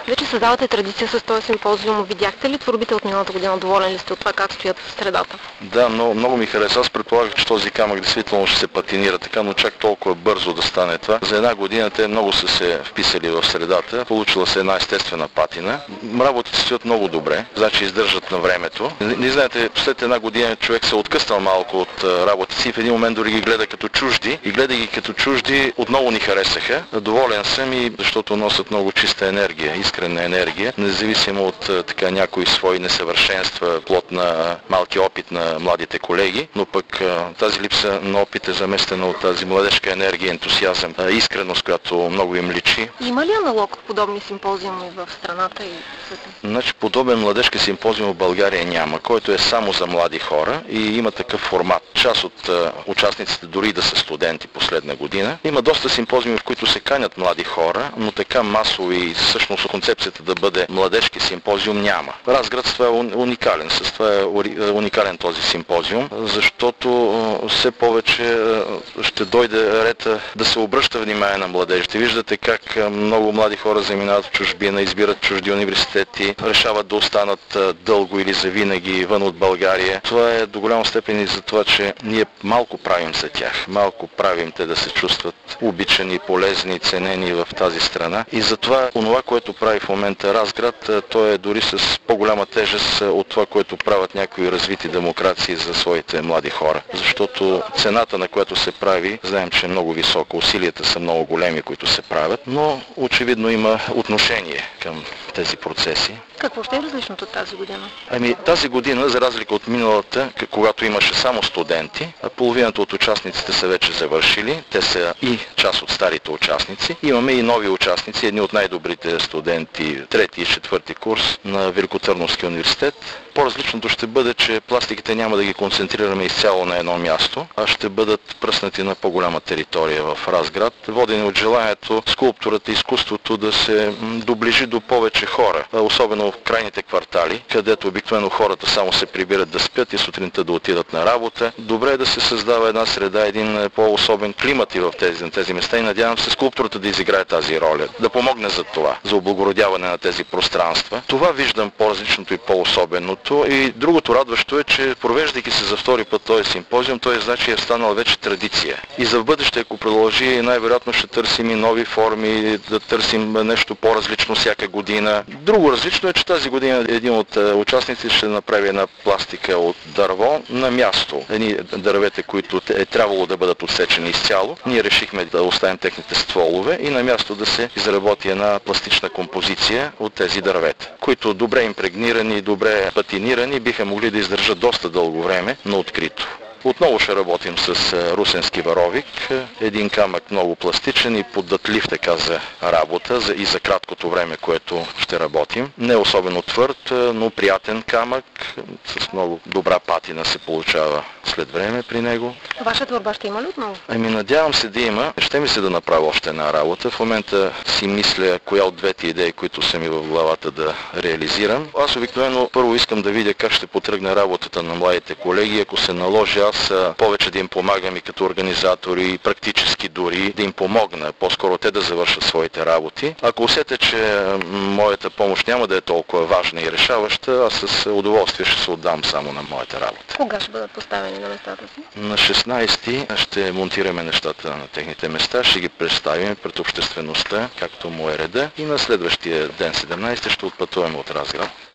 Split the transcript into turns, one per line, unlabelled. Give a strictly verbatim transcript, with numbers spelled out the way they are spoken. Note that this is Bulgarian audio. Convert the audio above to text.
Вече създавате традиция с този симпозиум. Видяхте ли творбите от миналата година? Доволен ли сте от това как стоят в средата?
Да, много, много ми хареса. Аз предполагах, че този камък действително ще се патинира така, но чак толкова бързо да стане това. За една година те много са се вписали в средата. Получила се една естествена патина. Работите стоят много добре, значи издържат на времето. Не, не знаете, след една година човек се откъснал малко от работите си. В един момент дори ги гледа като чужди и гледа ги като чужди отново ни харесаха. Доволен съм и защото носят много чиста енергия, искрена енергия, независимо от така някои свои несъвършенства, плод на малки опит на младите колеги, но пък тази липса на опит е заместена от тази младежка енергия, ентусиазъм, искреност, която много им личи.
Има ли аналог от подобни симпозиуми в страната и света?
Значи подобен младежки симпозиум в България няма, който е само за млади хора и има такъв формат. Част от участниците дори да са студенти последна година. Има доста симпозиуми, в които се канят млади хора, но така масови и всъщност концепцията да бъде младежки симпозиум няма. Разград с това е уникален, с това е уникален този симпозиум, защото все повече ще дойде ред да се обръща внимание на младежите. Виждате как много млади хора заминават в чужбина, избират чужди университети, решават да останат дълго или завинаги вън от България. Това е до голяма степен и за това, че ние малко правим за тях. Малко правим те да се чувстват обичани, полезни, ценени в тази страна. И затова онова, което прави в момента Разград, то е дори с по-голяма тежест от това, което правят някои развити демокрации за своите млади хора. Защото цената, на която се прави, знаем, че е много висока. Усилията са много големи, които се правят, но очевидно има отношение към тези процеси.
Какво ще е различното тази година?
Ами тази година, за разлика от миналата, когато имаше само студенти, половината от участниците са вече завършили, те са и част от старите участници. Имаме и нови участници, едни от най-добрите студенти, трети и четвърти курс на Великотърновския университет. По-различното ще бъде, че пластиките няма да ги концентрираме изцяло на едно място, а ще бъдат пръснати на по-голяма територия в Разград, водени от желанието скулптурата и изкуството да се доближи до повече хора, особено в крайните квартали, където обикновено хората само се прибират да спят и сутринта да отидат на работа. Добре е да се създава една среда, един по-особен климат и в тези, на тези места и надявам се скулптурата да изиграе тази роля, да помогне за това, за облагородяване на тези пространства. Това виждам по-различното и по-особеното. И другото радващо е, че провеждайки се за втори път този симпозиум, той значи е станал вече традиция. И за в бъдеще, ако продължи, най-вероятно ще търсим и нови форми, да търсим нещо по-различно всяка година. Друго различно е, че тази година един от участниците ще направи една пластика от дърво на място. Едни дървете, които е трябвало да бъдат отсечени изцяло. Ние решихме да оставим техните стволове и на място да се изработи една пластична композиция от тези дървета, които добре импрегнирани, добре патинирани, биха могли да издържат доста дълго време на открито. Отново ще работим с русенски варовик, един камък много пластичен и поддатлив така за работа за, и за краткото време, което ще работим. Не особено твърд, но приятен камък, с много добра патина се получава след време при него.
Ваша творба ще има ли отново?
Ами надявам се да има. Ще ми се да направя още една работа. В момента си мисля коя от двете идеи, които са ми в главата да реализирам. Аз обикновено първо искам да видя как ще потръгне работата на младите колеги. Ако се наложи аз повече да им помагам и като организатори, и практически дори да им помогна, по-скоро те да завършат своите работи. Ако усетя, че моята помощ няма да е толкова важна и решаваща, аз с удоволствие ще се отдам само на моята работа.
Кога ще бъдат поставени на местата си?
На шестнайсети ще монтираме нещата на техните места, ще ги представим пред обществеността, както му е реда, и на следващия ден, седемнайсети, ще отпътуваме от Разград.